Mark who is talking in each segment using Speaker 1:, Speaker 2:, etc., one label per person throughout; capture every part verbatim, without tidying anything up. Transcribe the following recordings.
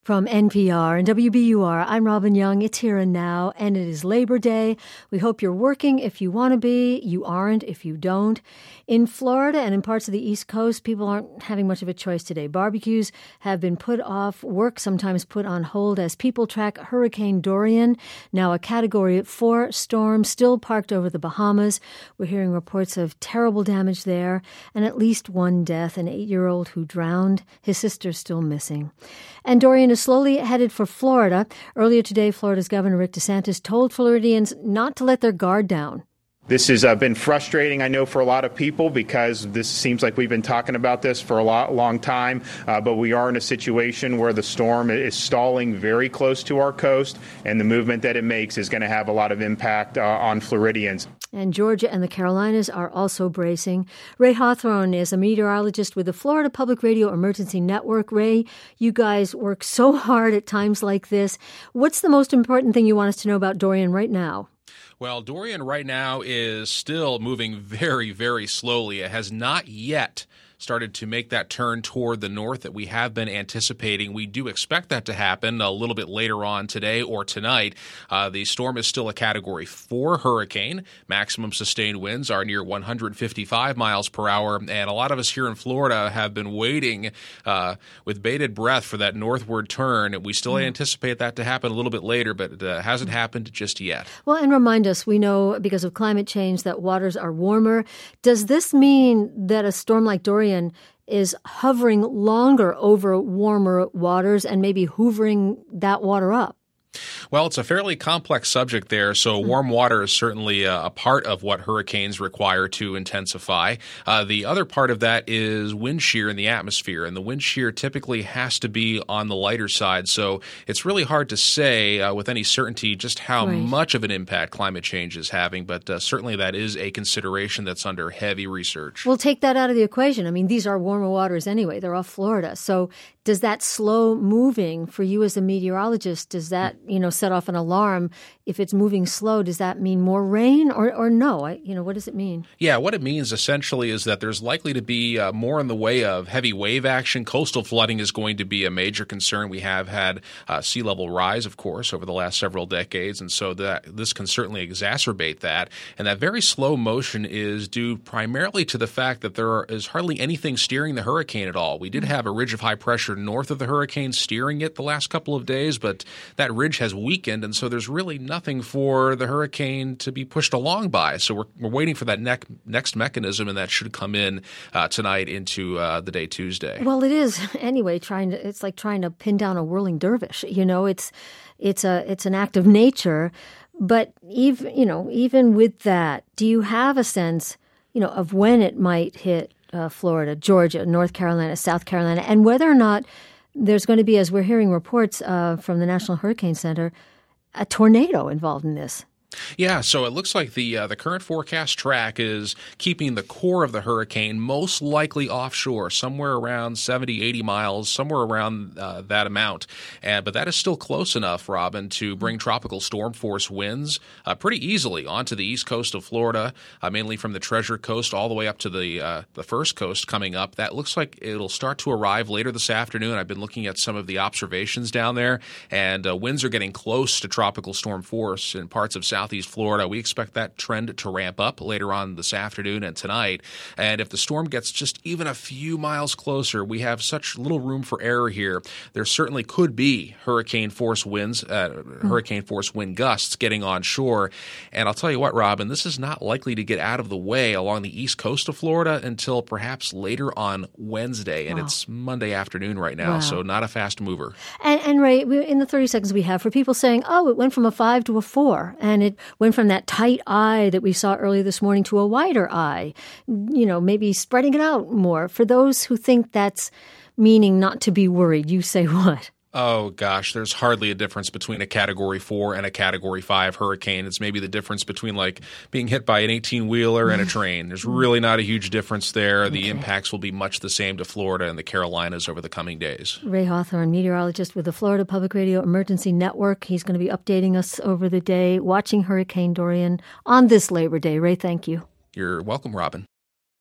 Speaker 1: From N P R and W B U R, I'm Robin Young. It's here and now, and it is Labor Day. We hope you're working if you want to be. You aren't if you don't. In Florida and in parts of the East Coast, people aren't having much of a choice today. Barbecues have been put off, work sometimes put on hold as people track Hurricane Dorian, now a Category four storm, still parked over the Bahamas. We're hearing reports of terrible damage there and at least one death, an eight-year-old who drowned. His sister's still missing. And Dorian is slowly headed for Florida. Earlier today, Florida's Governor Rick DeSantis told Floridians not to let their guard down.
Speaker 2: This has uh, been frustrating, I know, for a lot of people because this seems like we've been talking about this for a lot, long time, uh, but we are in a situation where the storm is stalling very close to our coast, and the movement that it makes is going to have a lot of impact uh, on Floridians.
Speaker 1: And Georgia and the Carolinas are also bracing. Ray Hawthorne is a meteorologist with the Florida Public Radio Emergency Network. Ray, you guys work so hard at times like this. What's the most important thing you want us to know about Dorian right now?
Speaker 3: Well, Dorian right now is still moving very, very slowly. It has not yet started to make that turn toward the north that we have been anticipating. We do expect that to happen a little bit later on today or tonight. Uh, the storm is still a Category four hurricane. Maximum sustained winds are near one hundred fifty-five miles per hour, and a lot of us here in Florida have been waiting uh, with bated breath for that northward turn. We still mm. anticipate that to happen a little bit later, but it uh, hasn't happened just yet.
Speaker 1: Well, and remind us, we know because of climate change that waters are warmer. Does this mean that a storm like Dorian is hovering longer over warmer waters and maybe hoovering that water up?
Speaker 3: Well, it's a fairly complex subject there, so warm water is certainly a, a part of what hurricanes require to intensify. Uh, the other part of that is wind shear in the atmosphere, and the wind shear typically has to be on the lighter side, so it's really hard to say uh, with any certainty just how right. much of an impact climate change is having, but uh, certainly that is a consideration that's under heavy research.
Speaker 1: We'll take that out of the equation. I mean, these are warmer waters anyway. They're off Florida, so does that slow moving for you as a meteorologist, does that, you know, set off an alarm? If it's moving slow, does that mean more rain or, or no? I, you know, what does it mean?
Speaker 3: Yeah, what it means essentially is that there's likely to be uh, more in the way of heavy wave action. Coastal flooding is going to be a major concern. We have had uh, sea level rise, of course, over the last several decades, and so that this can certainly exacerbate that. And that very slow motion is due primarily to the fact that there is hardly anything steering the hurricane at all. We did have a ridge of high pressure north of the hurricane steering it the last couple of days, but that ridge has weakened, and so there's really nothing for the hurricane to be pushed along by. So we're, we're waiting for that neck, next mechanism, and that should come in uh, tonight into uh, the day Tuesday.
Speaker 1: Well, it is anyway. Trying to, it's like trying to pin down a whirling dervish. You know, it's it's a it's an act of nature. But even you know, even with that, do you have a sense, you know, of when it might hit uh, Florida, Georgia, North Carolina, South Carolina, and whether or not there's going to be, as we're hearing reports uh, from the National Hurricane Center, a tornado involved in this?
Speaker 3: Yeah, so it looks like the uh, the current forecast track is keeping the core of the hurricane most likely offshore, somewhere around seventy, eighty miles, somewhere around uh, that amount. And, but that is still close enough, Robin, to bring tropical storm force winds uh, pretty easily onto the east coast of Florida, uh, mainly from the Treasure Coast all the way up to the uh, the First Coast coming up. That looks like it'll start to arrive later this afternoon. I've been looking at some of the observations down there, and uh, winds are getting close to tropical storm force in parts of South Southeast Florida. We expect that trend to ramp up later on this afternoon and tonight. And if the storm gets just even a few miles closer, we have such little room for error here. There certainly could be hurricane force winds, uh, mm. hurricane force wind gusts getting on shore. And I'll tell you what, Robin, this is not likely to get out of the way along the east coast of Florida until perhaps later on Wednesday. And wow. it's Monday afternoon right now, wow. so not a fast mover.
Speaker 1: And, and Ray, in the thirty seconds we have, for people saying, oh, it went from a five to a four, and it went from that tight eye that we saw earlier this morning to a wider eye, you know, maybe spreading it out more. For those who think that's meaning not to be worried, you say what?
Speaker 3: Oh, gosh, there's hardly a difference between a Category four and a Category five hurricane. It's maybe the difference between, like, being hit by an eighteen-wheeler and a train. There's really not a huge difference there. The okay. impacts will be much the same to Florida and the Carolinas over the coming days.
Speaker 1: Ray Hawthorne, meteorologist with the Florida Public Radio Emergency Network. He's going to be updating us over the day, watching Hurricane Dorian on this Labor Day. Ray, thank you.
Speaker 3: You're welcome, Robin.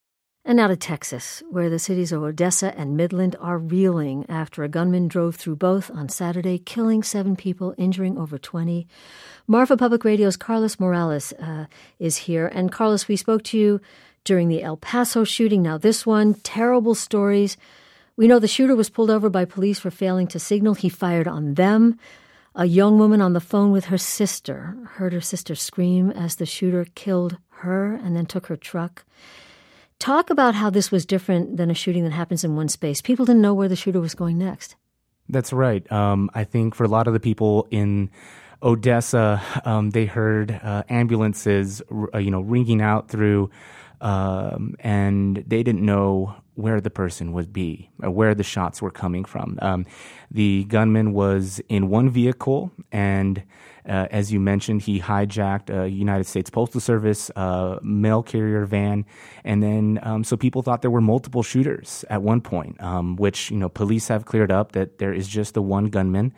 Speaker 1: And now to Texas, where the cities of Odessa and Midland are reeling after a gunman drove through both on Saturday, killing seven people, injuring over twenty. Marfa Public Radio's Carlos Morales uh, is here. And Carlos, we spoke to you during the El Paso shooting. Now this one, terrible stories. We know the shooter was pulled over by police for failing to signal. He fired on them. A young woman on the phone with her sister heard her sister scream as the shooter killed her and then took her truck. Talk about how this was different than a shooting that happens in one space. People didn't know where the shooter was going next.
Speaker 4: That's right. Um, I think for a lot of the people in Odessa, um, they heard uh, ambulances, uh, you know, ringing out through, um, and they didn't know where the person would be, or where the shots were coming from. Um, the gunman was in one vehicle, and uh, as you mentioned, he hijacked a United States Postal Service uh, mail carrier van, and then um, so people thought there were multiple shooters at one point, um, which you know police have cleared up that there is just the one gunman.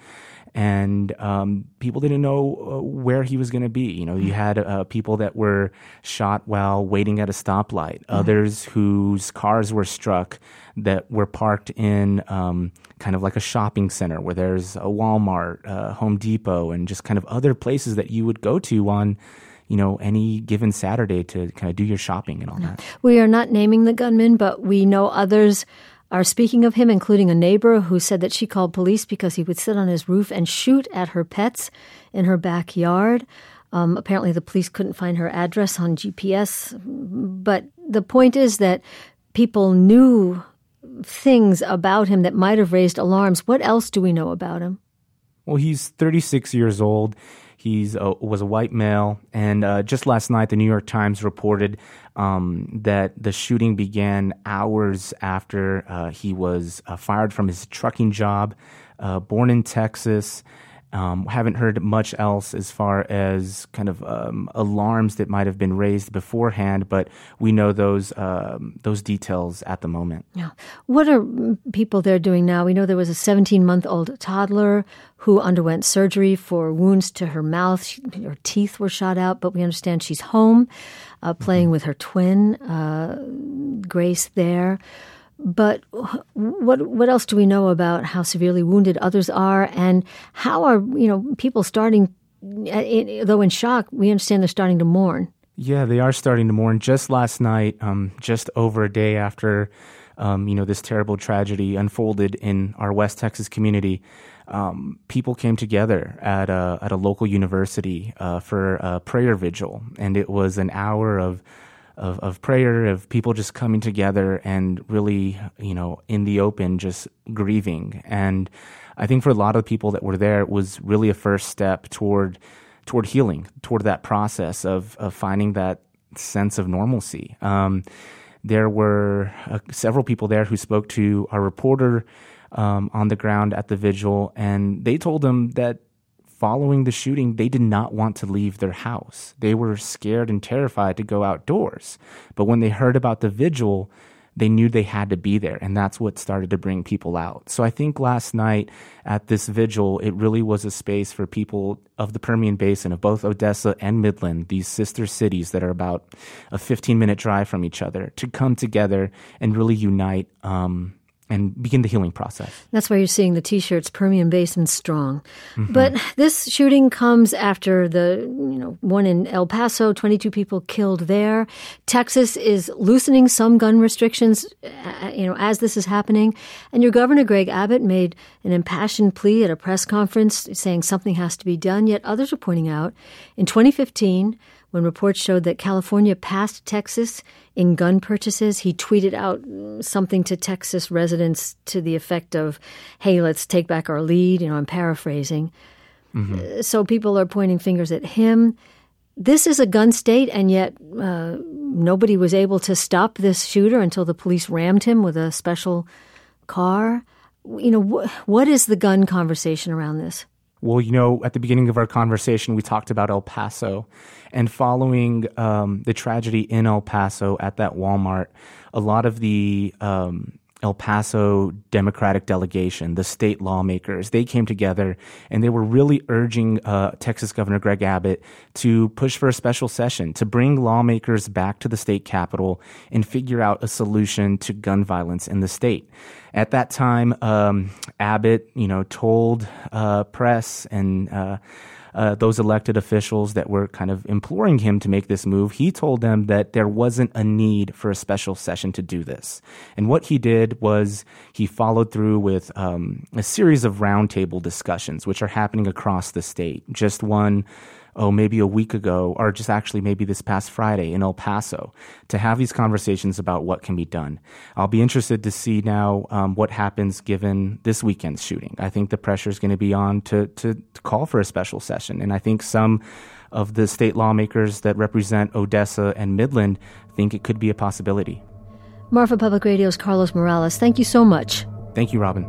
Speaker 4: And um, people didn't know uh, where he was going to be. You know, you had uh, people that were shot while waiting at a stoplight, mm-hmm. others whose cars were struck that were parked in um, kind of like a shopping center where there's a Walmart, uh, Home Depot, and just kind of other places that you would go to on, you know, any given Saturday to kind of do your shopping and all that.
Speaker 1: We are not naming the gunman, but we know others are speaking of him, including a neighbor who said that she called police because he would sit on his roof and shoot at her pets in her backyard. Um, apparently, the police couldn't find her address on G P S. But the point is that people knew things about him that might have raised alarms. What else do we know about him?
Speaker 4: Well, he's thirty-six years old. He uh, was a white male, and uh, just last night, the New York Times reported um, that the shooting began hours after uh, he was uh, fired from his trucking job, uh, born in Texas. Um, haven't heard much else as far as kind of um, alarms that might have been raised beforehand, but we know those um, those details at the moment.
Speaker 1: Yeah. What are people there doing now? We know there was a seventeen-month-old toddler who underwent surgery for wounds to her mouth. She, her teeth were shot out, but we understand she's home uh, playing mm-hmm. with her twin, uh, Grace, there. But what what else do we know about how severely wounded others are, and how are you know people starting? Though in shock, we understand they're starting to mourn.
Speaker 4: Yeah, they are starting to mourn. Just last night, um, just over a day after um, you know this terrible tragedy unfolded in our West Texas community, um, people came together at a at a local university uh, for a prayer vigil, and it was an hour of. Of, of prayer, of people just coming together and really, you know, in the open, just grieving. And I think for a lot of people that were there, it was really a first step toward toward healing, toward that process of, of finding that sense of normalcy. Um, there were uh, several people there who spoke to our reporter um, on the ground at the vigil, and they told him that following the shooting, they did not want to leave their house. They were scared and terrified to go outdoors. But when they heard about the vigil, they knew they had to be there, and that's what started to bring people out. So I think last night at this vigil, it really was a space for people of the Permian Basin, of both Odessa and Midland, these sister cities that are about a fifteen-minute drive from each other, to come together and really unite um and begin the healing process.
Speaker 1: That's why you're seeing the T-shirts, Permian Basin Strong.
Speaker 4: Mm-hmm.
Speaker 1: But this shooting comes after the, you know, one in El Paso, twenty-two people killed there. Texas is loosening some gun restrictions, uh, you know, as this is happening. And your governor, Greg Abbott, made an impassioned plea at a press conference saying something has to be done. Yet others are pointing out in twenty fifteen, when reports showed that California passed Texas in gun purchases, he tweeted out something to Texas residents to the effect of, hey, let's take back our lead. You know, I'm paraphrasing. Mm-hmm. So people are pointing fingers at him. This is a gun state, and yet uh, nobody was able to stop this shooter until the police rammed him with a special car. You know, wh- what is the gun conversation around this?
Speaker 4: Well, you know, at the beginning of our conversation, we talked about El Paso. And following um, the tragedy in El Paso at that Walmart, a lot of the um, El Paso Democratic delegation, the state lawmakers, they came together and they were really urging uh, Texas Governor Greg Abbott to push for a special session, to bring lawmakers back to the state capitol and figure out a solution to gun violence in the state. At that time, um, Abbott, you know, told uh, press and uh, Uh, those elected officials that were kind of imploring him to make this move, he told them that there wasn't a need for a special session to do this. And what he did was he followed through with um, a series of roundtable discussions, which are happening across the state. Just one oh, maybe a week ago, or just actually maybe this past Friday in El Paso, to have these conversations about what can be done. I'll be interested to see now um, what happens given this weekend's shooting. I think the pressure is going to be on to, to, to call for a special session. And I think some of the state lawmakers that represent Odessa and Midland think it could be a possibility.
Speaker 1: Marfa Public Radio's Carlos Morales, thank you so much.
Speaker 4: Thank you, Robin.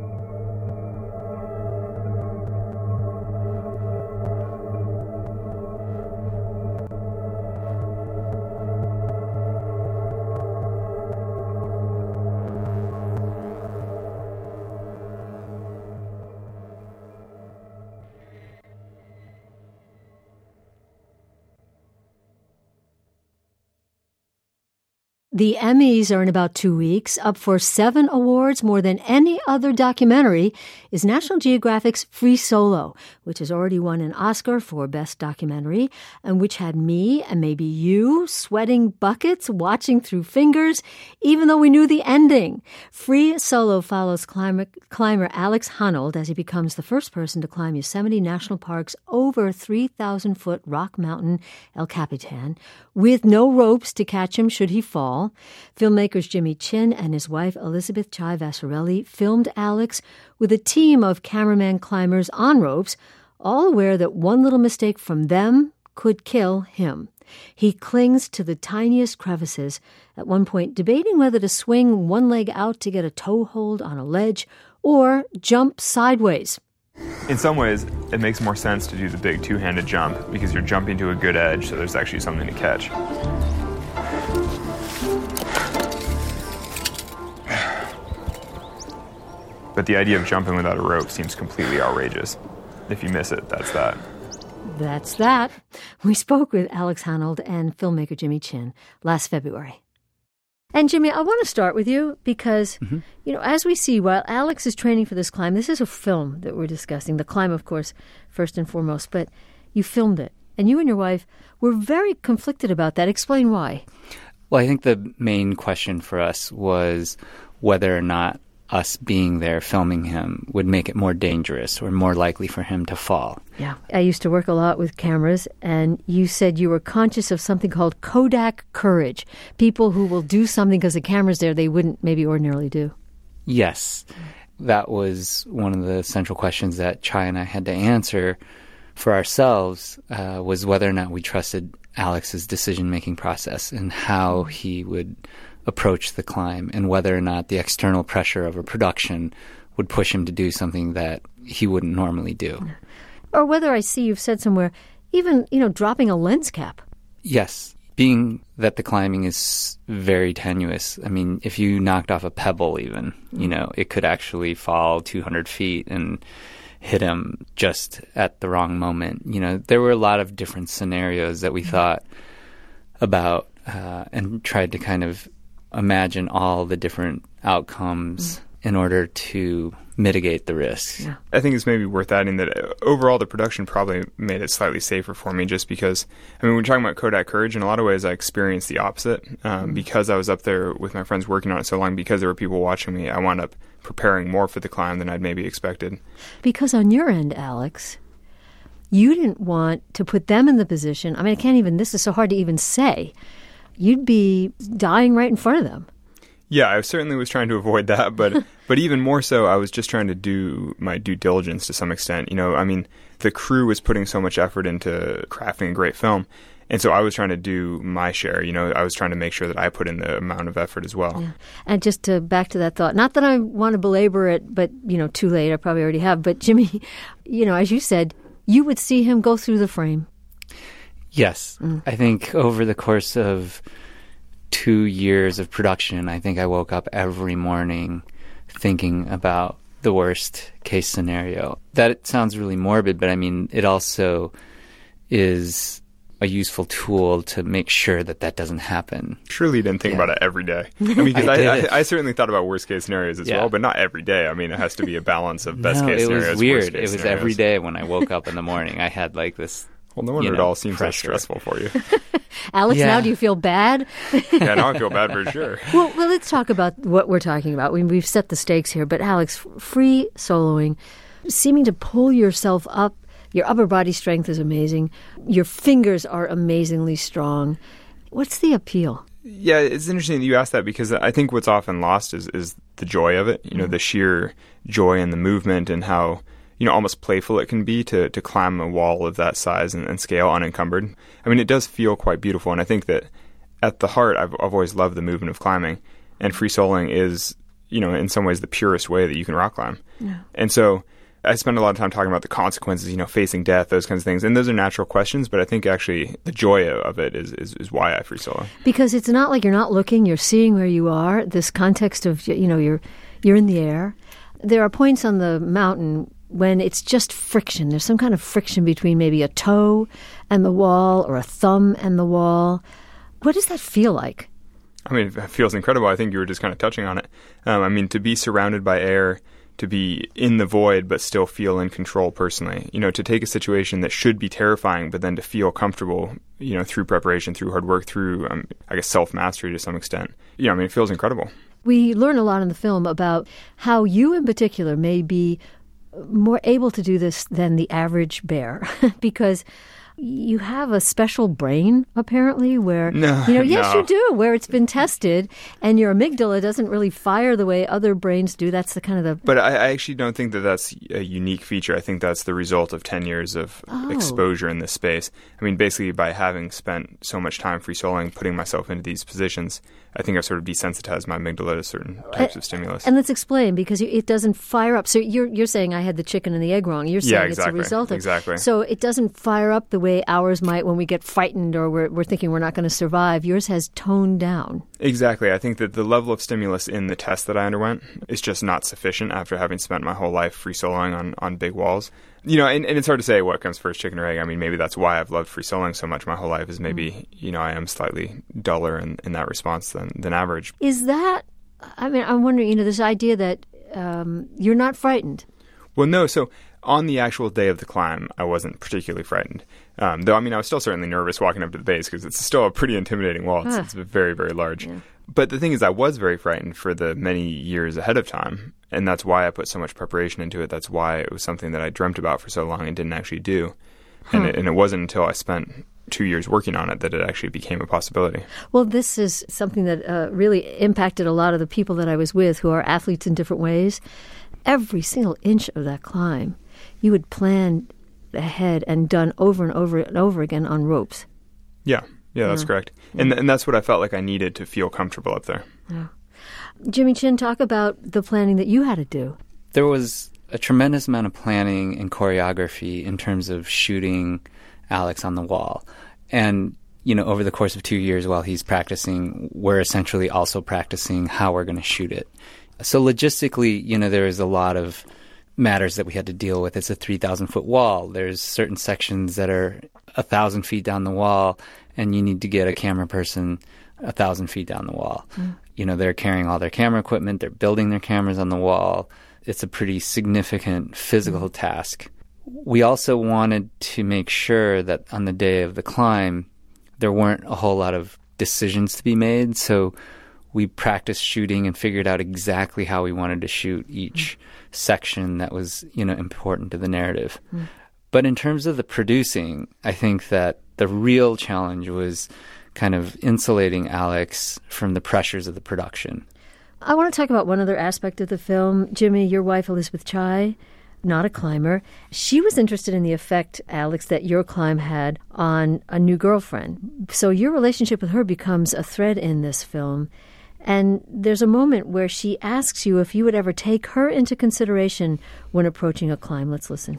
Speaker 1: The Emmys are in about two weeks. Up for seven awards, more than any other documentary, is National Geographic's Free Solo, which has already won an Oscar for Best Documentary, and which had me and maybe you sweating buckets, watching through fingers, even though we knew the ending. Free Solo follows climber, climber Alex Honnold as he becomes the first person to climb Yosemite National Park's over three thousand foot rock mountain El Capitan, with no ropes to catch him should he fall. Filmmakers Jimmy Chin and his wife Elizabeth Chai Vassarelli filmed Alex with a team of cameraman climbers on ropes, all aware that one little mistake from them could kill him. He clings to the tiniest crevices, at one point debating whether to swing one leg out to get a toehold on a ledge or jump sideways.
Speaker 5: In some ways, it makes more sense to do the big two-handed jump because you're jumping to a good edge, so there's actually something to catch. But the idea of jumping without a rope seems completely outrageous. If you miss it, that's that.
Speaker 1: That's that. We spoke with Alex Honnold and filmmaker Jimmy Chin last February. And Jimmy, I want to start with you because, mm-hmm. you know, as we see, while Alex is training for this climb, this is a film that we're discussing, the climb, of course, first and foremost, but you filmed it. And you and your wife were very conflicted about that. Explain why.
Speaker 6: Well, I think the main question for us was whether or not us being there filming him would make it more dangerous or more likely for him to fall.
Speaker 1: Yeah. I used to work a lot with cameras, and you said you were conscious of something called Kodak courage. People who will do something because the camera's there they wouldn't maybe ordinarily do.
Speaker 6: Yes. That was one of the central questions that Chai and I had to answer for ourselves, uh, was whether or not we trusted Alex's decision-making process and how he would approach the climb, and whether or not the external pressure of a production would push him to do something that he wouldn't normally do.
Speaker 1: Or whether, I see you've said somewhere, even, you know, dropping a lens cap.
Speaker 6: Yes. Being that the climbing is very tenuous, I mean, if you knocked off a pebble even, you know, it could actually fall two hundred feet and hit him just at the wrong moment. You know, there were a lot of different scenarios that we thought about uh, and tried to kind of imagine all the different outcomes mm. in order to mitigate the risks.
Speaker 1: Yeah.
Speaker 5: I think it's maybe worth adding that overall the production probably made it slightly safer for me, just because, I mean, we're talking about Kodak courage. In a lot of ways, I experienced the opposite. Um, mm. Because I was up there with my friends working on it so long, because there were people watching me, I wound up preparing more for the climb than I'd maybe expected.
Speaker 1: Because on your end, Alex, you didn't want to put them in the position, I mean, I can't even, this is so hard to even say, you'd be dying right in front of them.
Speaker 5: Yeah, I certainly was trying to avoid that, but but even more so, I was just trying to do my due diligence to some extent. You know, I mean, the crew was putting so much effort into crafting a great film, and so I was trying to do my share. You know, I was trying to make sure that I put in the amount of effort as well.
Speaker 1: Yeah. And just to back to that thought, not that I want to belabor it, but, you know, too late, I probably already have, but Jimmy, you know, as you said, you would see him go through the frame.
Speaker 6: Yes. Mm. I think over the course of two years of production, I think I woke up every morning thinking about the worst case scenario. That sounds really morbid, but I mean, it also is a useful tool to make sure that that doesn't happen.
Speaker 5: Surely you didn't think yeah. about it every day. I mean, because I, I, I, I certainly thought about worst case scenarios as yeah. well, but not every day. I mean, it has to be a balance of best
Speaker 6: no,
Speaker 5: case
Speaker 6: it
Speaker 5: scenarios.
Speaker 6: It was weird.
Speaker 5: Worst case
Speaker 6: it was
Speaker 5: scenarios.
Speaker 6: Every day when I woke up in the morning, I had like this.
Speaker 5: Well, no wonder
Speaker 6: you know,
Speaker 5: it all seems
Speaker 6: pressure.
Speaker 5: so stressful for you.
Speaker 1: Alex,
Speaker 6: yeah.
Speaker 1: now do you feel bad?
Speaker 5: Yeah, now I feel bad for sure.
Speaker 1: Well, well, let's talk about what we're talking about. We, we've set the stakes here, but Alex, free soloing, seeming to pull yourself up. Your upper body strength is amazing. Your fingers are amazingly strong. What's the appeal?
Speaker 5: Yeah, it's interesting that you asked that because I think what's often lost is, is the joy of it, you know, mm. the sheer joy in the movement and how, you know, almost playful it can be to, to climb a wall of that size and, and scale unencumbered. I mean, it does feel quite beautiful, and I think that at the heart, I've, I've always loved the movement of climbing, and free soloing is, you know, in some ways the purest way that you can rock climb. Yeah. And so I spend a lot of time talking about the consequences, you know, facing death, those kinds of things. And those are natural questions, but I think actually the joy of it is, is, is why I free solo.
Speaker 1: Because it's not like you're not looking, you're seeing where you are. This context of, you know, you're you're in the air. There are points on the mountain when it's just friction. There's some kind of friction between maybe a toe and the wall or a thumb and the wall. What does that feel like?
Speaker 5: I mean, it feels incredible. I think you were just kind of touching on it. Um, I mean, to be surrounded by air, to be in the void but still feel in control personally, you know, to take a situation that should be terrifying but then to feel comfortable, you know, through preparation, through hard work, through, um, I guess, self-mastery to some extent. You know, I mean, it feels incredible. We
Speaker 1: learn a lot in the film about how you in particular may be more able to do this than the average bear because you have a special brain, apparently, where,
Speaker 5: no,
Speaker 1: you know, yes,
Speaker 5: no.
Speaker 1: you do, where it's been tested, and your amygdala doesn't really fire the way other brains do. That's the kind of the...
Speaker 5: But I, I actually don't think that that's a unique feature. I think that's the result of ten years of
Speaker 1: oh.
Speaker 5: exposure in this space. I mean, basically, by having spent so much time free soloing, putting myself into these positions, I think I've sort of desensitized my amygdala to certain types
Speaker 1: uh,
Speaker 5: of stimulus.
Speaker 1: And let's explain, because it doesn't fire up. So you're you're saying I had the chicken and the egg wrong. You're saying
Speaker 5: yeah, exactly,
Speaker 1: it's a result of...
Speaker 5: Exactly.
Speaker 1: So it doesn't fire up the way ours might when we get frightened or we're, we're thinking we're not going to survive. Yours has toned down.
Speaker 5: Exactly. I think that the level of stimulus in the test that I underwent is just not sufficient after having spent my whole life free soloing on, on big walls. You know, and, and it's hard to say what comes first, chicken or egg. I mean, maybe that's why I've loved free soloing so much my whole life is maybe, mm. you know, I am slightly duller in, in that response than, than average.
Speaker 1: Is that, I mean, I'm wondering, you know, this idea that um, you're not frightened.
Speaker 5: Well, no. So on the actual day of the climb, I wasn't particularly frightened. Um, though, I mean, I was still certainly nervous walking up to the base because it's still a pretty intimidating wall. It's,
Speaker 1: ah.
Speaker 5: it's very, very large.
Speaker 1: Yeah.
Speaker 5: But the thing is, I was very frightened for the many years ahead of time. And that's why I put so much preparation into it. That's why it was something that I dreamt about for so long and didn't actually do. Huh. And, it, and it wasn't until I spent two years working on it that it actually became a possibility.
Speaker 1: Well, this is something that uh, really impacted a lot of the people that I was with who are athletes in different ways. Every single inch of that climb, you would plan ahead and done over and over and over again on ropes.
Speaker 5: Yeah, yeah, that's yeah. correct. And and that's what I felt like I needed to feel comfortable up there.
Speaker 1: Yeah. Jimmy Chin, talk about the planning that you had to do.
Speaker 6: There was a tremendous amount of planning and choreography in terms of shooting Alex on the wall. And, you know, over the course of two years while he's practicing, we're essentially also practicing how we're going to shoot it. So logistically, you know, there is a lot of matters that we had to deal with. It's a three thousand foot wall. There's certain sections that are one thousand feet down the wall, and you need to get a camera person one thousand feet down the wall. Mm. You know, they're carrying all their camera equipment. They're building their cameras on the wall. It's a pretty significant physical mm. task. We also wanted to make sure that on the day of the climb, there weren't a whole lot of decisions to be made. So we practiced shooting and figured out exactly how we wanted to shoot each mm. section that was, you know, important to the narrative. Mm. But in terms of the producing, I think that the real challenge was kind of insulating Alex from the pressures of the production.
Speaker 1: I want to talk about one other aspect of the film. Jimmy, your wife, Elizabeth Chai, not a climber. She was interested in the effect, Alex, that your climb had on a new girlfriend. So your relationship with her becomes a thread in this film. And there's a moment where she asks you if you would ever take her into consideration when approaching a climb. Let's listen.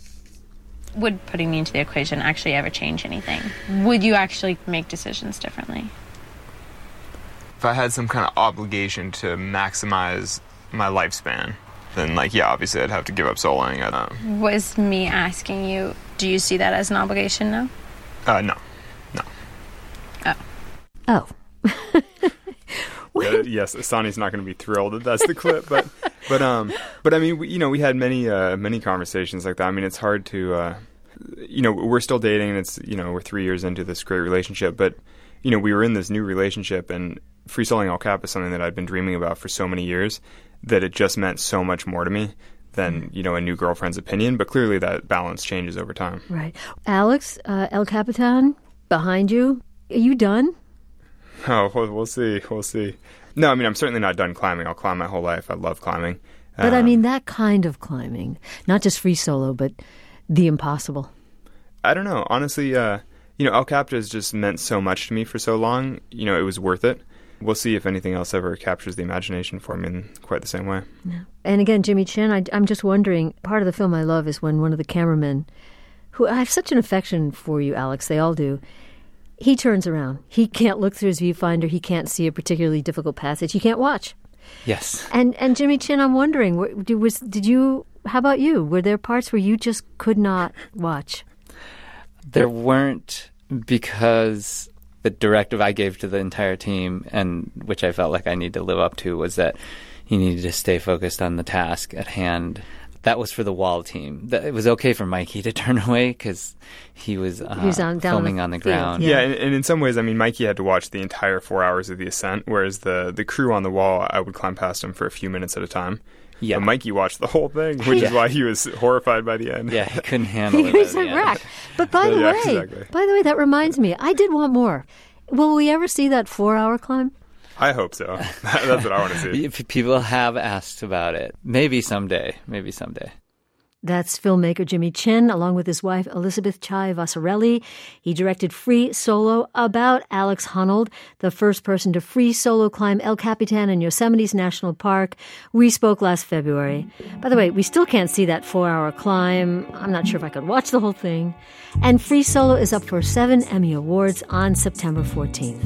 Speaker 7: Would putting me into the equation actually ever change anything? Would you actually make decisions differently?
Speaker 5: if I had some kind of obligation to maximize my lifespan, then, like, yeah, obviously I'd have to give up soloing. I don't know.
Speaker 7: Was me asking you, do you see that as an obligation now?
Speaker 5: Uh, no. No.
Speaker 7: Oh.
Speaker 1: Oh.
Speaker 5: Uh, yes, Sonny's not going to be thrilled that that's the clip, but but um but I mean we, you know we had many uh, many conversations like that. I mean it's hard to uh, you know we're still dating and it's you know we're three years into this great relationship, but you know we were in this new relationship and free soloing El Cap is something that I'd been dreaming about for so many years that it just meant so much more to me than you know a new girlfriend's opinion. But clearly that balance changes over time.
Speaker 1: Right, Alex, uh, El Capitan, behind you. Are you done?
Speaker 5: Oh, we'll, we'll see. We'll see. No, I mean, I'm certainly not done climbing. I'll climb my whole life. I love climbing.
Speaker 1: But
Speaker 5: um,
Speaker 1: I mean, that kind of climbing, not just free solo, but the impossible.
Speaker 5: I don't know. Honestly, uh, you know, El Cap has just meant so much to me for so long. You know, it was worth it. We'll see if anything else ever captures the imagination for me in quite the same way.
Speaker 1: Yeah. And again, Jimmy Chin, I, I'm just wondering, part of the film I love is when one of the cameramen, who I have such an affection for you, Alex, they all do, he turns around. He can't look through his viewfinder. He can't see a particularly difficult passage. He can't watch.
Speaker 6: Yes.
Speaker 1: And and Jimmy Chin, I'm wondering, did, was, did you, how about you? Were there parts where you just could not watch?
Speaker 6: There weren't, because the directive I gave to the entire team, and which I felt like I need to live up to, was that you needed to stay focused on the task at hand. That was for the wall team. It was okay for Mikey to turn away because he was, uh,
Speaker 1: he was on,
Speaker 6: filming on the, on the ground.
Speaker 5: Yeah, yeah and, and in some ways, I mean, Mikey had to watch the entire four hours of the ascent, whereas the, the crew on the wall, I would climb past him for a few minutes at a time. Yeah. But Mikey watched the whole thing, which yeah. is why he was horrified by the end.
Speaker 6: Yeah, he couldn't handle it.
Speaker 1: He was a wreck. But by the
Speaker 5: yeah,
Speaker 1: way,
Speaker 5: exactly.
Speaker 1: by the way, that reminds me, I did want more. Will we ever see that four-hour climb?
Speaker 5: I hope so. That's what I want to see.
Speaker 6: People have asked about it. Maybe someday. Maybe someday.
Speaker 1: That's filmmaker Jimmy Chin, along with his wife Elizabeth Chai Vasarely. He directed Free Solo about Alex Honnold, the first person to free solo climb El Capitan in Yosemite's National Park. We spoke last February. By the way, we still can't see that four-hour climb. I'm not sure if I could watch the whole thing. And Free Solo is up for seven Emmy Awards on September fourteenth.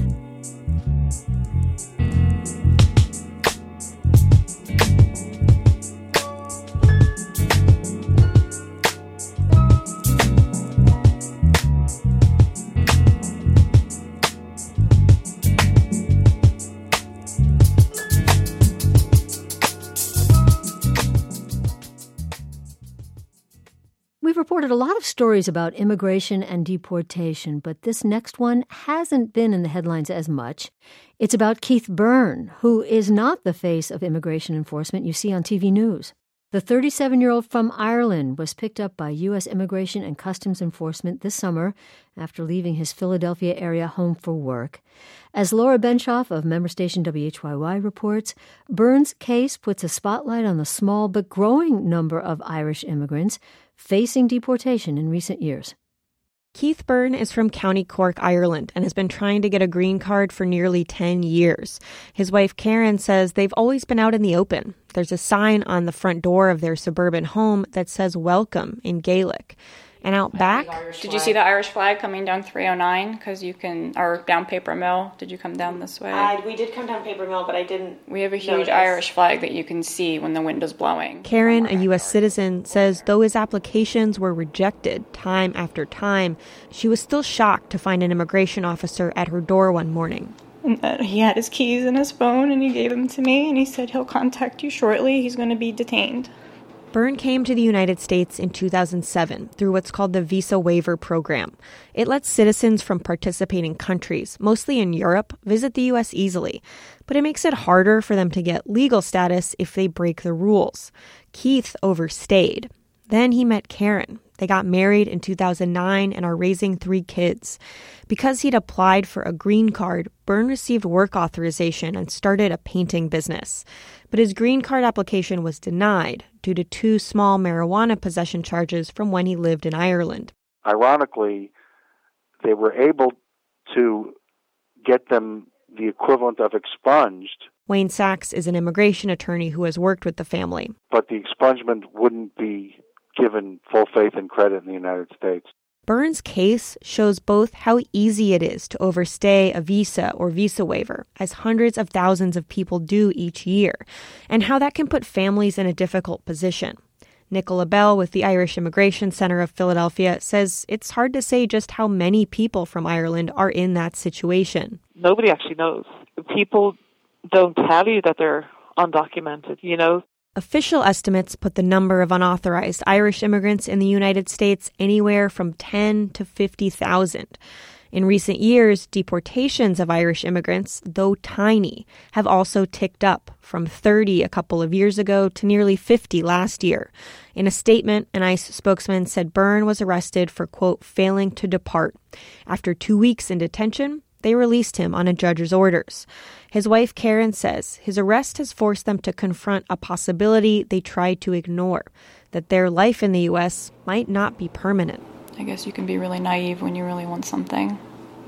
Speaker 1: We've reported a lot of stories about immigration and deportation, but this next one hasn't been in the headlines as much. It's about Keith Byrne, who is not the face of immigration enforcement you see on T V news. The thirty-seven-year-old from Ireland was picked up by U S Immigration and Customs Enforcement this summer after leaving his Philadelphia area home for work. As Laura Benshoff of member station W H Y Y reports, Byrne's case puts a spotlight on the small but growing number of Irish immigrants facing deportation in recent years.
Speaker 8: Keith Byrne is from County Cork, Ireland, and has been trying to get a green card for nearly ten years. His wife, Karen, says they've always been out in the open. There's a sign on the front door of their suburban home that says welcome in Gaelic. And out back...
Speaker 9: Did you see the Irish flag coming down three oh nine? Because you can... Or down Paper Mill. Did you come down this way?
Speaker 10: Uh, we did come down Paper Mill, but I didn't
Speaker 9: We have a huge
Speaker 10: notice.
Speaker 9: Irish flag that you can see when the wind is blowing.
Speaker 8: Karen, a U S citizen, says though his applications were rejected time after time, she was still shocked to find an immigration officer at her door one morning.
Speaker 9: And that he had his keys and his phone, and he gave them to me, and he said he'll contact you shortly. He's going to be detained.
Speaker 8: Byrne came to the United States in two thousand seven through what's called the Visa Waiver Program. It lets citizens from participating countries, mostly in Europe, visit the U S easily, but it makes it harder for them to get legal status if they break the rules. Keith overstayed. Then he met Karen. They got married in two thousand nine and are raising three kids. Because he'd applied for a green card, Byrne received work authorization and started a painting business. But his green card application was denied due to two small marijuana possession charges from when he lived in Ireland.
Speaker 11: Ironically, they were able to get them the equivalent of expunged.
Speaker 8: Wayne Sachs is an immigration attorney who has worked with the family.
Speaker 11: But the expungement wouldn't be given full faith and credit in the United States.
Speaker 8: Byrne's case shows both how easy it is to overstay a visa or visa waiver, as hundreds of thousands of people do each year, and how that can put families in a difficult position. Nicola Bell with the Irish Immigration Center of Philadelphia says it's hard to say just how many people from Ireland are in that situation.
Speaker 12: Nobody actually knows. People don't tell you that they're undocumented, you know.
Speaker 8: Official estimates put the number of unauthorized Irish immigrants in the United States anywhere from ten to fifty thousand. In recent years, deportations of Irish immigrants, though tiny, have also ticked up from thirty a couple of years ago to nearly fifty last year. In a statement, an ICE spokesman said Byrne was arrested for, quote, failing to depart. After two weeks in detention, they released him on a judge's orders. His wife, Karen, says his arrest has forced them to confront a possibility they tried to ignore, that their life in the U S might not be permanent.
Speaker 13: I guess you can be really naive when you really want something.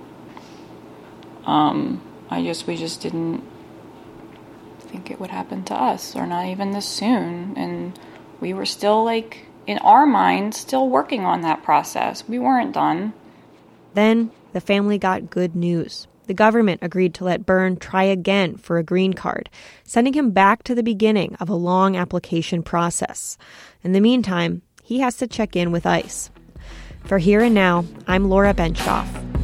Speaker 13: Um, I just, we just didn't think it would happen to us, or not even this soon. And we were still, like, in our minds, still working on that process. We weren't done.
Speaker 8: Then the family got good news. The government agreed to let Byrne try again for a green card, sending him back to the beginning of a long application process. In the meantime, he has to check in with ICE. For Here and Now, I'm Laura Benshoff.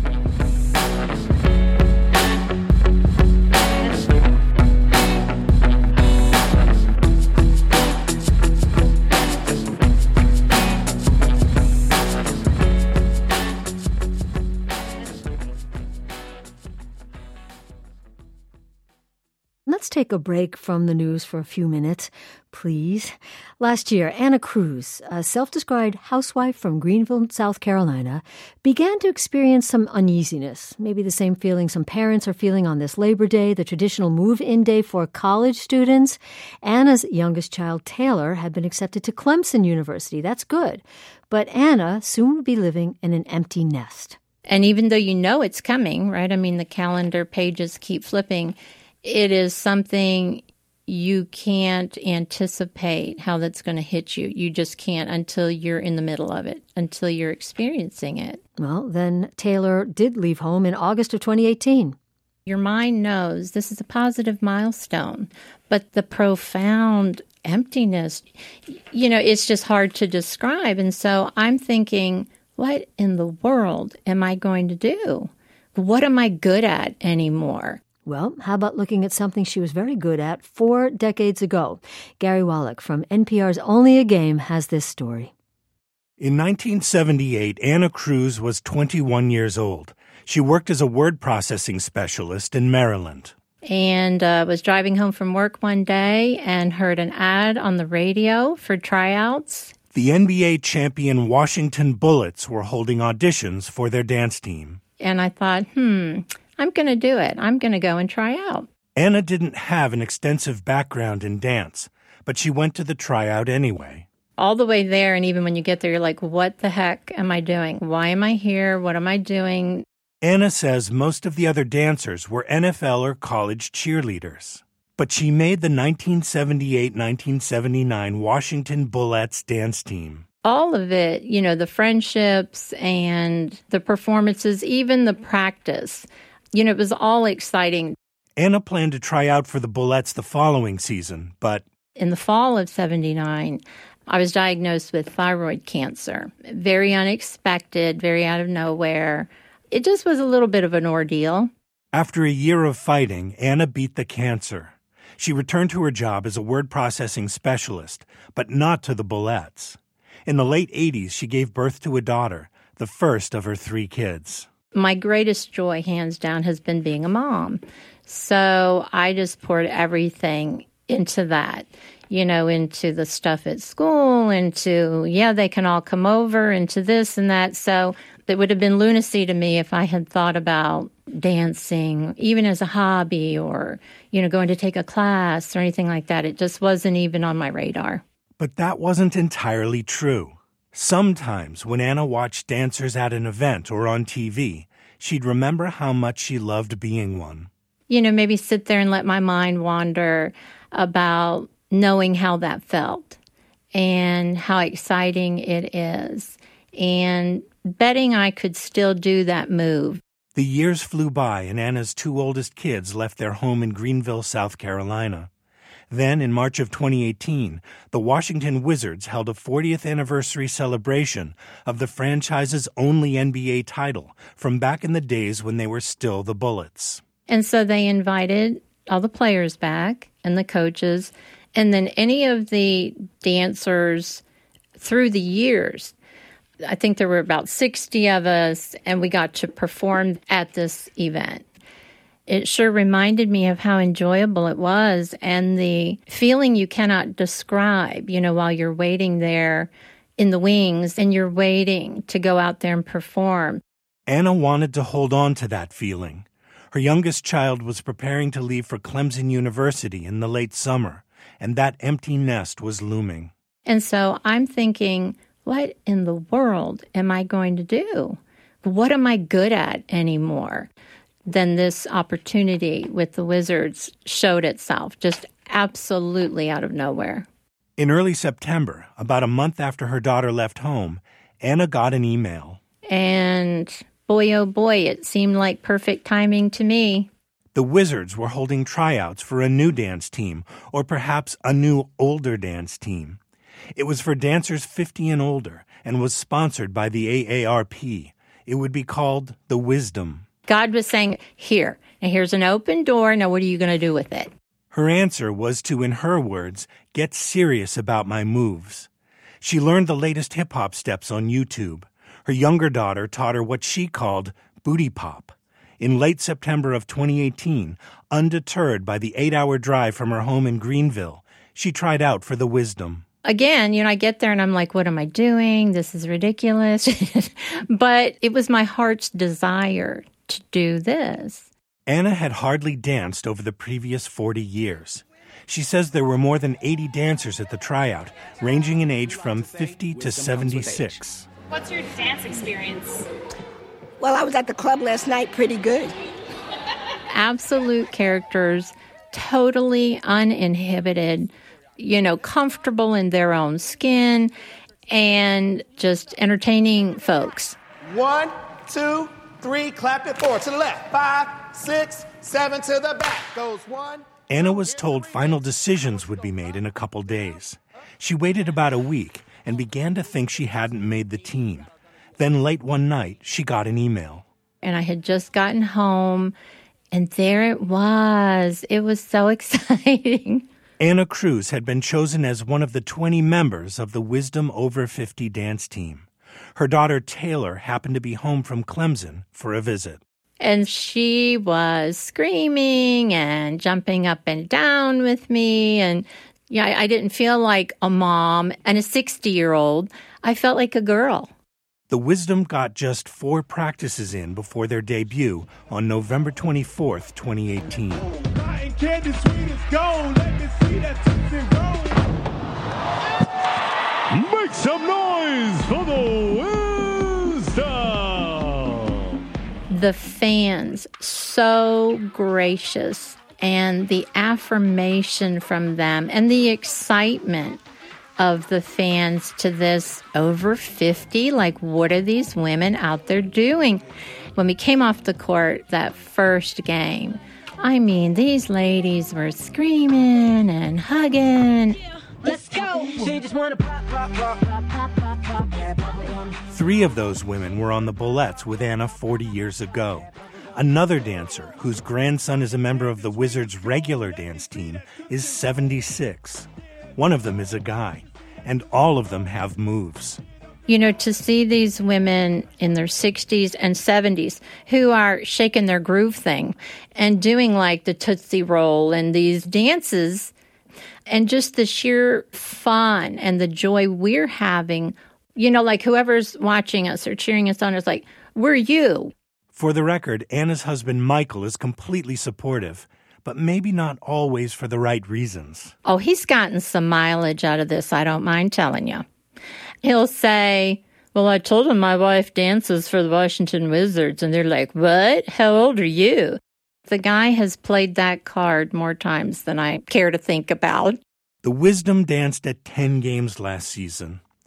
Speaker 1: Let's take a break from the news for a few minutes, please. Last year, Anna Cruz, a self-described housewife from Greenville, South Carolina, began to experience some uneasiness, maybe the same feeling some parents are feeling on this Labor Day, the traditional move-in day for college students. Anna's youngest child, Taylor, had been accepted to Clemson University. That's good. But Anna soon would be living in an empty nest.
Speaker 14: And even though you know it's coming, right? I mean, the calendar pages keep flipping. It is something you can't anticipate how that's going to hit you. You just can't until you're in the middle of it, until you're experiencing it.
Speaker 1: Well, then Taylor did leave home in August of twenty eighteen.
Speaker 14: Your mind knows this is a positive milestone, but the profound emptiness, you know, it's just hard to describe. And so I'm thinking, what in the world am I going to do? What am I good at anymore?
Speaker 1: Well, how about looking at something she was very good at four decades ago? Gary Wallach from N P R's Only a Game has this story.
Speaker 15: In nineteen seventy-eight, Anna Cruz was twenty-one years old. She worked as a word processing specialist in Maryland.
Speaker 14: And uh, was driving home from work one day and heard an ad on the radio for tryouts.
Speaker 15: The N B A champion Washington Bullets were holding auditions for their dance team.
Speaker 14: And I thought, hmm... I'm going to do it. I'm going to go and try out.
Speaker 15: Anna didn't have an extensive background in dance, but she went to the tryout anyway.
Speaker 14: All the way there, and even when you get there, you're like, what the heck am I doing? Why am I here? What am I doing?
Speaker 15: Anna says most of the other dancers were N F L or college cheerleaders. But she made the nineteen seventy-eight nineteen seventy-nine Washington Bullets dance team.
Speaker 14: All of it, you know, the friendships and the performances, even the practice. You know, it was all exciting.
Speaker 15: Anna planned to try out for the Bullets the following season, but...
Speaker 14: In the fall of seventy-nine, I was diagnosed with thyroid cancer. Very unexpected, very out of nowhere. It just was a little bit of an ordeal.
Speaker 15: After a year of fighting, Anna beat the cancer. She returned to her job as a word processing specialist, but not to the Bullets. In the late eighties, she gave birth to a daughter, the first of her three kids.
Speaker 14: My greatest joy, hands down, has been being a mom. So I just poured everything into that, you know, into the stuff at school, into, yeah, they can all come over, into this and that. So it would have been lunacy to me if I had thought about dancing, even as a hobby or, you know, going to take a class or anything like that. It just wasn't even on my radar.
Speaker 15: But that wasn't entirely true. Sometimes when Anna watched dancers at an event or on T V, she'd remember how much she loved being one.
Speaker 14: You know, maybe sit there and let my mind wander about knowing how that felt and how exciting it is and betting I could still do that move.
Speaker 15: The years flew by, and Anna's two oldest kids left their home in Greenville, South Carolina. Then, in March of twenty eighteen, the Washington Wizards held a fortieth anniversary celebration of the franchise's only N B A title from back in the days when they were still the Bullets.
Speaker 14: And so they invited all the players back and the coaches, and then any of the dancers through the years. I think there were about sixty of us, and we got to perform at this event. It sure reminded me of how enjoyable it was and the feeling you cannot describe, you know, while you're waiting there in the wings and you're waiting to go out there and perform.
Speaker 15: Anna wanted to hold on to that feeling. Her youngest child was preparing to leave for Clemson University in the late summer, and that empty nest was looming.
Speaker 14: And so I'm thinking, what in the world am I going to do? What am I good at anymore? Then this opportunity with the Wizards showed itself, just absolutely out of nowhere.
Speaker 15: In early September, about a month after her daughter left home, Anna got an email.
Speaker 14: And boy, oh boy, it seemed like perfect timing to me.
Speaker 15: The Wizards were holding tryouts for a new dance team, or perhaps a new older dance team. It was for dancers fifty and older and was sponsored by the A A R P. It would be called the Wisdom.
Speaker 14: God was saying, here, and here's an open door. Now what are you going to do with it?
Speaker 15: Her answer was to, in her words, get serious about my moves. She learned the latest hip-hop steps on YouTube. Her younger daughter taught her what she called booty pop. In late September of twenty eighteen, undeterred by the eight-hour drive from her home in Greenville, she tried out for the Wisdom.
Speaker 14: Again, you know, I get there and I'm like, what am I doing? This is ridiculous. But it was my heart's desire to do this.
Speaker 15: Anna had hardly danced over the previous forty years. She says there were more than eighty dancers at the tryout, ranging in age from fifty to seventy-six.
Speaker 16: What's your dance experience?
Speaker 17: Well, I was at the club last night, pretty good.
Speaker 14: Absolute characters, totally uninhibited, you know, comfortable in their own skin, and just entertaining folks.
Speaker 18: One, two, three, clap it forward to the left. Five, six, seven to the back. Goes one.
Speaker 15: Anna was told final decisions would be made in a couple days. She waited about a week and began to think she hadn't made the team. Then late one night, she got an email.
Speaker 14: And I had just gotten home, and there it was. It was so exciting.
Speaker 15: Anna Cruz had been chosen as one of the twenty members of the Wisdom Over fifty dance team. Her daughter Taylor happened to be home from Clemson for a visit.
Speaker 14: And she was screaming and jumping up and down with me. And yeah, I, I didn't feel like a mom and a sixty-year-old. I felt like a girl.
Speaker 15: The Wisdom got just four practices in before their debut on November twenty-fourth, twenty eighteen.
Speaker 19: Make some noise for the Wisdom!
Speaker 14: The fans, so gracious, and the affirmation from them, and the excitement of the fans to this over fifty. Like, what are these women out there doing? When we came off the court that first game, I mean, these ladies were screaming and hugging.
Speaker 17: Let's go! She just wanna pop, pop, pop, pop, pop, pop, pop, pop.
Speaker 15: Three of those women were on the Bullets with Anna forty years ago. Another dancer, whose grandson is a member of the Wizards' regular dance team, is seventy-six. One of them is a guy, and all of them have moves.
Speaker 14: You know, to see these women in their sixties and seventies who are shaking their groove thing and doing like the Tootsie Roll and these dances, and just the sheer fun and the joy we're having, you know, like whoever's watching us or cheering us on is like, we're you.
Speaker 15: For the record, Anna's husband Michael is completely supportive, but maybe not always for the right reasons.
Speaker 14: Oh, he's gotten some mileage out of this, I don't mind telling you. He'll say, well, I told him my wife dances for the Washington Wizards, and they're like, what? How old are you? The guy has played that card more times than I care to think about.
Speaker 15: The Wisdom danced at ten games last season.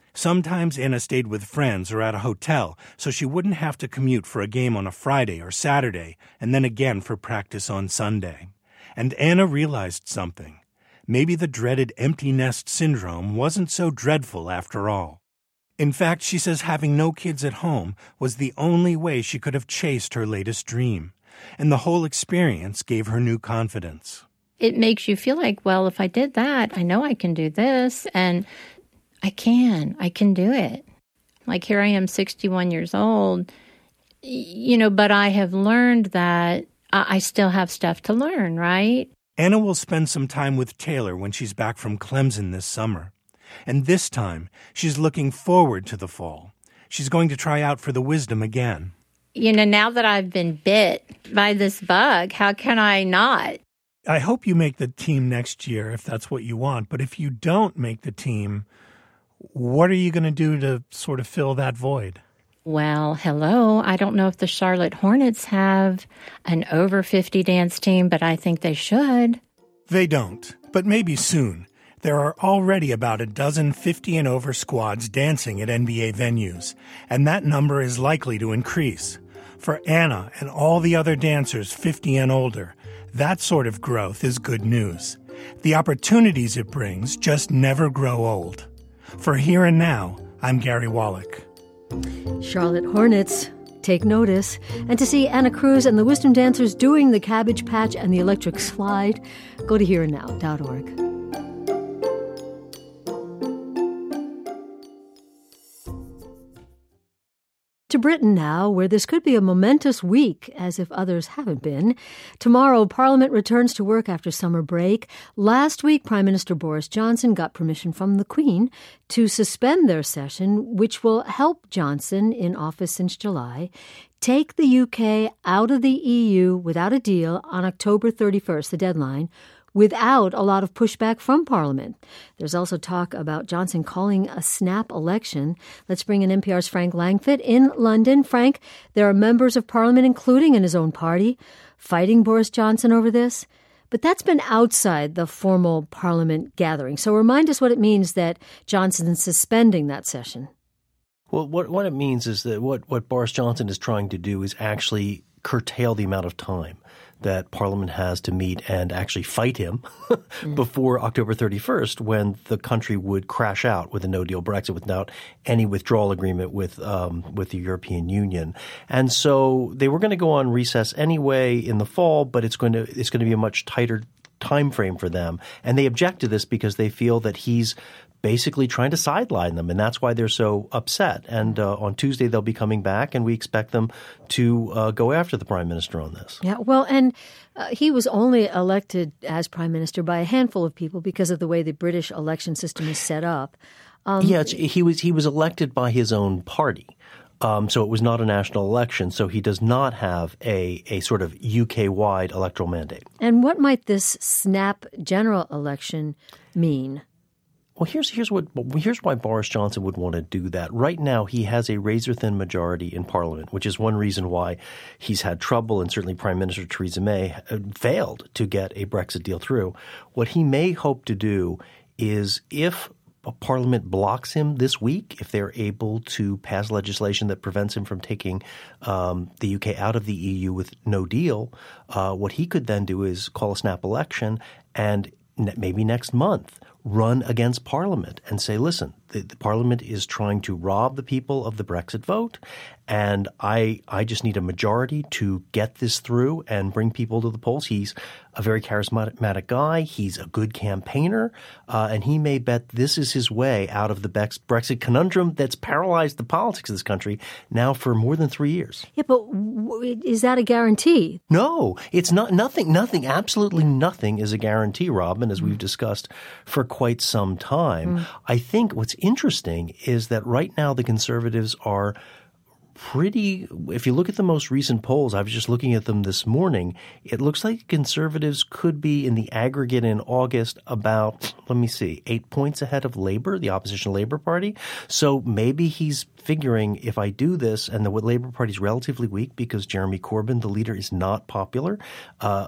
Speaker 15: Sometimes Anna stayed with friends or at a hotel so she wouldn't have to commute for a game on a Friday or Saturday and then again for practice on Sunday. And Anna realized something. Maybe the dreaded empty nest syndrome wasn't so dreadful after all. In fact, she says having no kids at home was the only way she could have chased her latest dream. And the whole experience gave her new confidence.
Speaker 14: It makes you feel like, well, if I did that, I know I can do this, and I can. I can do it. Like here I am, sixty-one years old, you know, but I have learned that I still have stuff to learn, right?
Speaker 15: Anna will spend some time with Taylor when she's back from Clemson this summer. And this time, she's looking forward to the fall. She's going to try out for the Wisdom again.
Speaker 14: You know, now that I've been bit by this bug, how can I not?
Speaker 15: I hope you make the team next year if that's what you want. But if you don't make the team, what are you going to do to sort of fill that void?
Speaker 14: Well, hello. I don't know if the Charlotte Hornets have an over fifty dance team, but I think they should.
Speaker 15: They don't, but maybe soon. There are already about a dozen fifty and over squads dancing at N B A venues, and that number is likely to increase. For Anna and all the other dancers fifty and older, that sort of growth is good news. The opportunities it brings just never grow old. For Here and Now, I'm Gary Wallach.
Speaker 1: Charlotte Hornets, take notice. And to see Anna Cruz and the Wisdom Dancers doing the Cabbage Patch and the Electric Slide, go to here and now dot org. To Britain now, where this could be a momentous week, as if others haven't been. Tomorrow, Parliament returns to work after summer break. Last week, Prime Minister Boris Johnson got permission from the Queen to suspend their session, which will help Johnson, in office since July, take the U K out of the E U without a deal on October thirty-first, the deadline, without a lot of pushback from Parliament. There's also talk about Johnson calling a snap election. Let's bring in N P R's Frank Langfitt in London. Frank, there are members of Parliament, including in his own party, fighting Boris Johnson over this. But that's been outside the formal Parliament gathering. So remind us what it means that Johnson's suspending that session.
Speaker 20: Well, what, what it means is that what, what Boris Johnson is trying to do is actually curtail the amount of time that Parliament has to meet and actually fight him mm. before October thirty-first, when the country would crash out with a no-deal Brexit without any withdrawal agreement with um, with the European Union. And so they were going to go on recess anyway in the fall, but it's going to it's going to be a much tighter time frame for them. And they object to this because they feel that he's basically trying to sideline them, and that's why they're so upset. And uh, on Tuesday, they'll be coming back, and we expect them to uh, go after the prime minister on this.
Speaker 1: Yeah, well, and uh, he was only elected as prime minister by a handful of people because of the way the British election system is set up.
Speaker 20: Um, yeah, it's, he was he was elected by his own party. Um, so it was not a national election. So he does not have a, a sort of U K-wide electoral mandate.
Speaker 1: And what might this snap general election mean?
Speaker 20: Well, here's here's what here's why Boris Johnson would want to do that. Right now, he has a razor-thin majority in Parliament, which is one reason why he's had trouble, and certainly Prime Minister Theresa May failed to get a Brexit deal through. What he may hope to do is, if Parliament blocks him this week, if they're able to pass legislation that prevents him from taking um, the U K out of the E U with no deal, uh, what he could then do is call a snap election and maybe next month run against Parliament and say, listen, the, the Parliament is trying to rob the people of the Brexit vote, and I I just need a majority to get this through and bring people to the polls. He's a very charismatic guy. He's a good campaigner, uh, and he may bet this is his way out of the Brexit conundrum that's paralyzed the politics of this country now for more than three years.
Speaker 1: Yeah, but w- is that a guarantee?
Speaker 20: No, it's not. Nothing, nothing, absolutely nothing is a guarantee, Robin, as we've discussed for quite some time. Mm. I think what's interesting is that right now the Conservatives are pretty – if you look at the most recent polls, I was just looking at them this morning, it looks like Conservatives could be in the aggregate in August about, let me see, eight points ahead of Labour, the opposition Labour Party. So maybe he's figuring, if I do this, and the Labour Party is relatively weak because Jeremy Corbyn, the leader, is not popular, uh,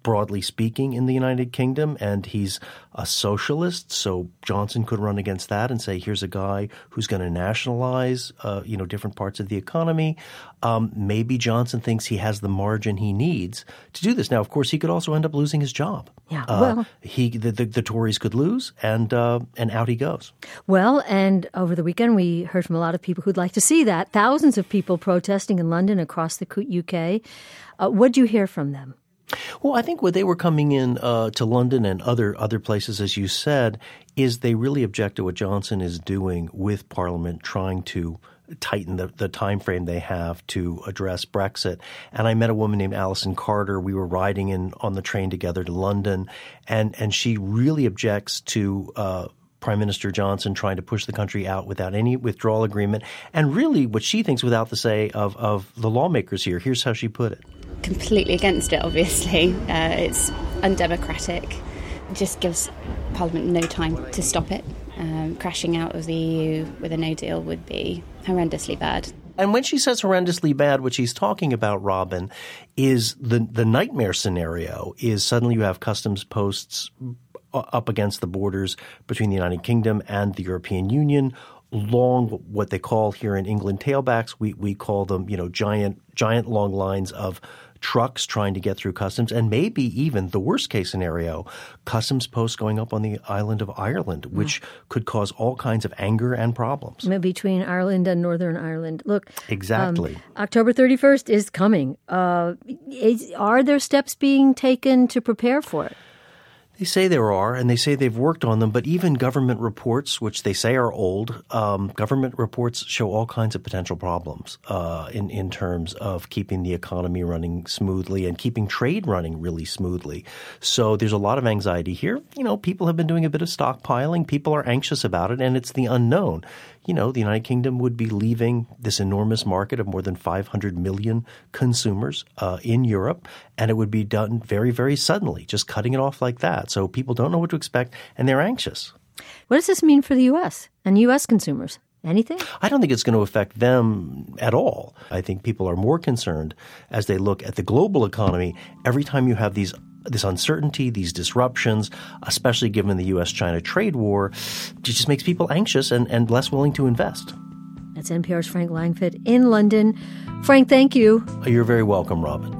Speaker 20: broadly speaking, in the United Kingdom, and he's a socialist. So Johnson could run against that and say, here's a guy who's going to nationalize, uh, you know, different parts of the economy. Um, maybe Johnson thinks he has the margin he needs to do this. Now, of course, he could also end up losing his job.
Speaker 1: Yeah,
Speaker 20: uh,
Speaker 1: well,
Speaker 20: he the, the, the Tories could lose, and uh, and out he goes.
Speaker 1: Well, and over the weekend, we heard from a lot of people who'd like to see that. Thousands of people protesting in London, across the U K. Uh, what'd you hear from them?
Speaker 20: Well, I think what they were coming in uh, to London and other other places, as you said, is they really object to what Johnson is doing with Parliament, trying to tighten the, the time frame they have to address Brexit. And I met a woman named Alison Carter. We were riding in on the train together to London, and, and she really objects to uh, Prime Minister Johnson trying to push the country out without any withdrawal agreement, and really what she thinks without the say of, of the lawmakers here. Here's how she put it.
Speaker 21: Completely against it, obviously. Uh, it's undemocratic. It just gives Parliament no time to stop it. Um, crashing out of the E U with a no deal would be horrendously bad.
Speaker 20: And when she says horrendously bad, what she's talking about, Robin, is the, the nightmare scenario is suddenly you have customs posts up against the borders between the United Kingdom and the European Union, long, what they call here in England, tailbacks. We we call them, you know, giant, giant long lines of trucks trying to get through customs, and maybe even the worst case scenario, customs posts going up on the island of Ireland, which mm. could cause all kinds of anger and problems.
Speaker 1: Between Ireland and Northern Ireland. Look,
Speaker 20: exactly.
Speaker 1: Um, October thirty-first is coming. Uh, is, are there steps being taken to prepare for it?
Speaker 20: They say there are, and they say they've worked on them, but even government reports, which they say are old, um, government reports show all kinds of potential problems uh, in, in terms of keeping the economy running smoothly and keeping trade running really smoothly. So there's a lot of anxiety here. You know, people have been doing a bit of stockpiling. People are anxious about it, and it's the unknown. You know, the United Kingdom would be leaving this enormous market of more than five hundred million consumers uh, in Europe, and it would be done very, very suddenly, just cutting it off like that. So people don't know what to expect, and they're anxious.
Speaker 1: What does this mean for the U S and U S consumers? Anything?
Speaker 20: I don't think it's going to affect them at all. I think people are more concerned as they look at the global economy. Every time you have these this uncertainty, these disruptions, especially given the U S China trade war, it just makes people anxious and, and less willing to invest.
Speaker 1: That's N P R's Frank Langfitt in London. Frank, thank you.
Speaker 20: You're very welcome, Robin.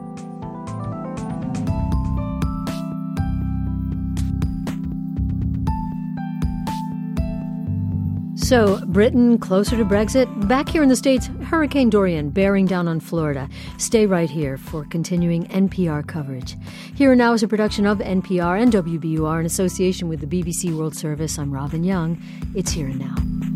Speaker 1: So, Britain closer to Brexit. Back here in the States, Hurricane Dorian bearing down on Florida. Stay right here for continuing N P R coverage. Here and Now is a production of N P R and W B U R in association with the B B C World Service. I'm Robin Young. It's Here and Now.